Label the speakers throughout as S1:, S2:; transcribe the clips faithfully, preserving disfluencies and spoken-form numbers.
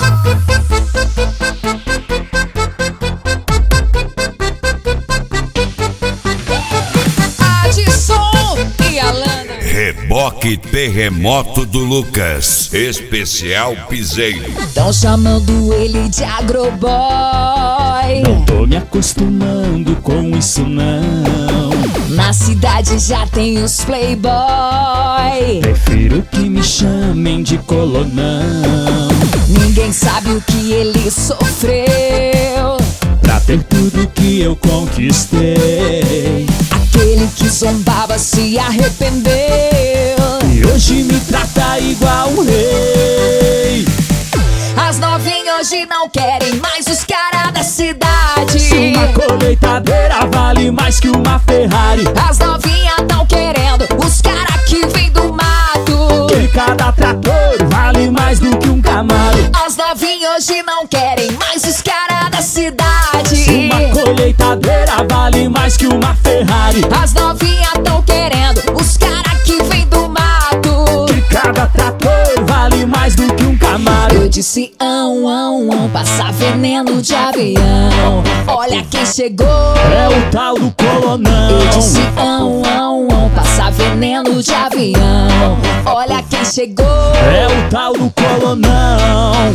S1: Reboque Terremoto do Lucas, especial piseiro.
S2: Tão chamando ele de agroboy.
S3: Não tô me acostumando com isso não.
S2: Na cidade já tem os playboy.
S3: Prefiro que me chamem de colonão.
S2: Ninguém sabe o que ele sofreu
S3: pra ter tudo que eu conquistei.
S2: Aquele que zombava se arrependeu
S3: e hoje me trata igual um rei.
S2: As novinhas hoje não querem mais os caras da cidade.
S3: Se uma colheitadeira vale mais que uma Ferrari,
S2: as novinhas tão querendo os caras que vem do mato.
S3: Que cada trator vale mais do que um Camaro.
S2: As novinhas hoje não querem mais os caras da cidade.
S3: Se uma colheitadeira vale mais que uma Ferrari,
S2: as novinhas tão querendo os caras que vem do mato.
S3: Que cada trator vale mais do que um Camaro.
S2: Eu disse ão, ão, ão, passar veneno de avião. Olha quem chegou,
S3: é o tal do colonão.
S2: Eu disse ão, ão, ão, passar veneno de avião. Olha quem chegou,
S3: é o tal do colonão.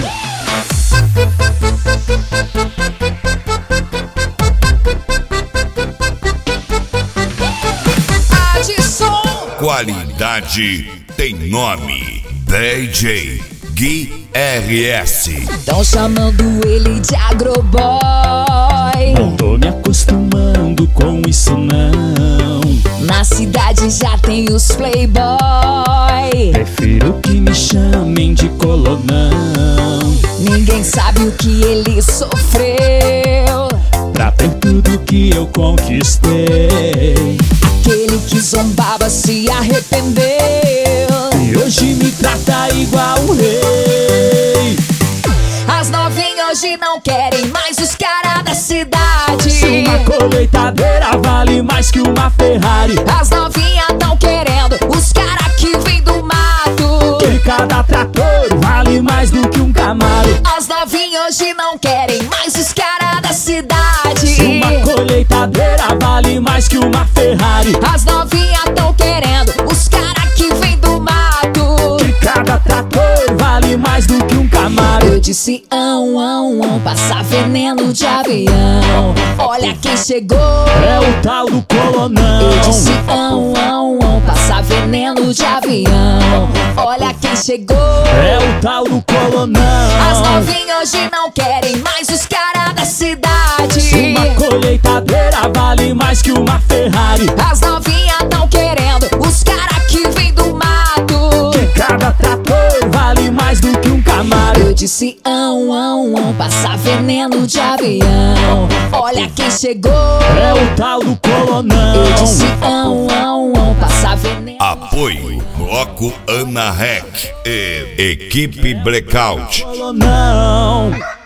S1: Qualidade tem nome, D J Gui R S.
S2: Tão chamando ele de agroboy.
S3: Não tô me acostumando com isso não.
S2: Na cidade já tem os playboy.
S3: Prefiro que me chamem de colonão.
S2: Ninguém sabe o que ele sofreu
S3: pra ter tudo que eu conquistei.
S2: Aquele que zombava se arrependeu
S3: e hoje me trata igual um rei.
S2: As novinhas hoje não querem mais os caras da cidade.
S3: Se uma colheitadeira vale mais que uma Ferrari,
S2: as novinhas tão querendo os caras que vem do mato.
S3: Que cada trator vale mais do que um Camaro.
S2: As novinhas hoje não querem mais os caras da cidade.
S3: Se uma colheitadeira vale mais que uma Ferrari,
S2: as novinhas tão querendo os caras que vem do mato.
S3: Que cada trator vale mais do que um Camaro.
S2: Eu disse ão, ão, ão, passar veneno de avião. Olha quem chegou,
S3: é o tal do colonão.
S2: Eu disse ão, ão, ão, passar veneno de avião. Olha quem chegou,
S3: é o tal do colonão.
S2: As novinhas hoje não querem mais os caras da cidade.
S3: Se uma colheitadeira vale mais que uma Ferrari,
S2: as novinhas tão querendo os caras que vem do mato.
S3: Que cada trator vale mais do que um Camaro.
S2: Eu disse ão, ão, ão, passar veneno de avião. Olha quem chegou,
S3: é o tal do colonão.
S2: Eu disse ão, ão, ão, passar veneno.
S1: Apoio Bloco Ana Rec e Equipe Blackout.
S3: Colonão.